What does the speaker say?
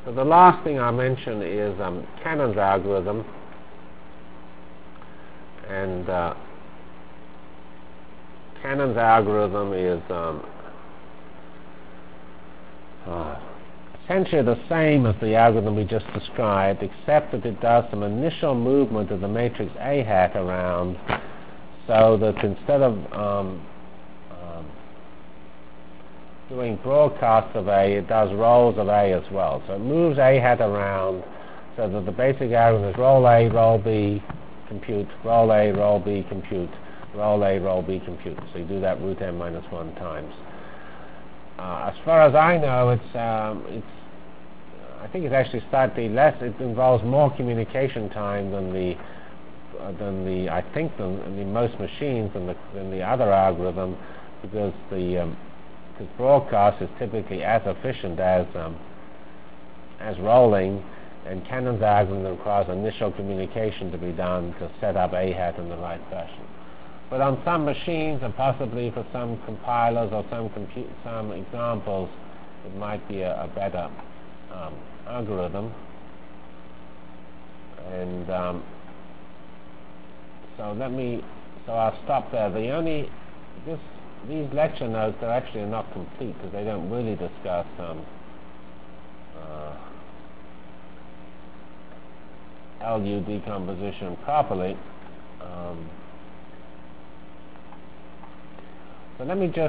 So the last thing I'll mention is Cannon's algorithm. And Cannon's algorithm is essentially the same as the algorithm we just described, except that it does some initial movement of the matrix A hat around, so that instead of doing broadcasts of A, it does rolls of A as well. So it moves A hat around so that the basic algorithm is roll A, roll B, compute, roll A, roll B, compute, roll A, roll B, compute. So you do that root n minus 1 times. As far as I know, I think it's actually slightly less. It involves more communication time than the most machines than the other algorithm, because the broadcast is typically as efficient as rolling, and Cannon's algorithm requires initial communication to be done to set up A hat in the right fashion. But on some machines, and possibly for some compilers or some examples, it might be a better algorithm. And so I'll stop there. These lecture notes are actually not complete because they don't really discuss LU decomposition properly. So let me just